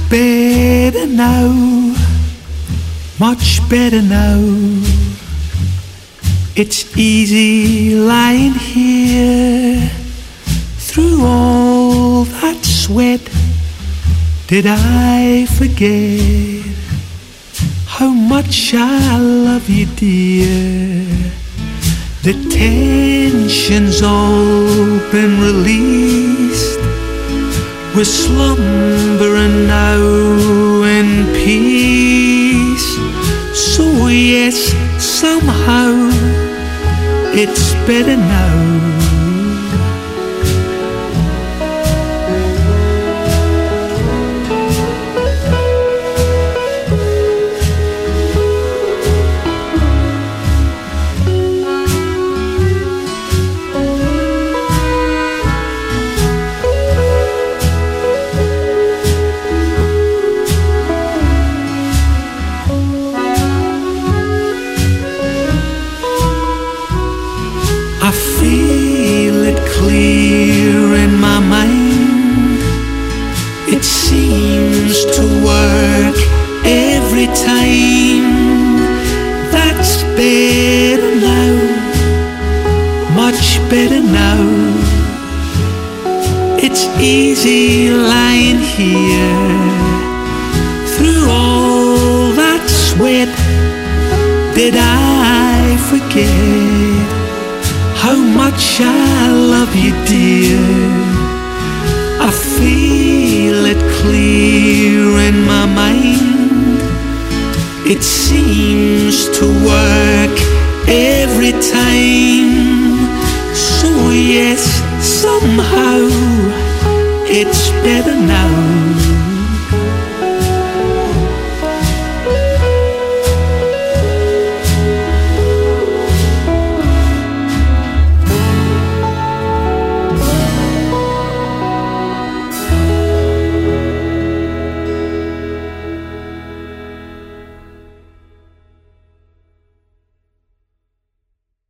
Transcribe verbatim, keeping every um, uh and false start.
better now, much better now. It's easy lying here through all that sweat. Did I forget how much I love you, dear? The tension's all been released. We're slumbering now in peace. So yes, somehow it's better now. I feel it clear in my mind. It seems to work every time. That's better now, much better now. It's easy lying here through all that sweat. Did I forget how much I love you, dear? I feel it clear in my mind. It seems to work every time. So yes, somehow it's better now.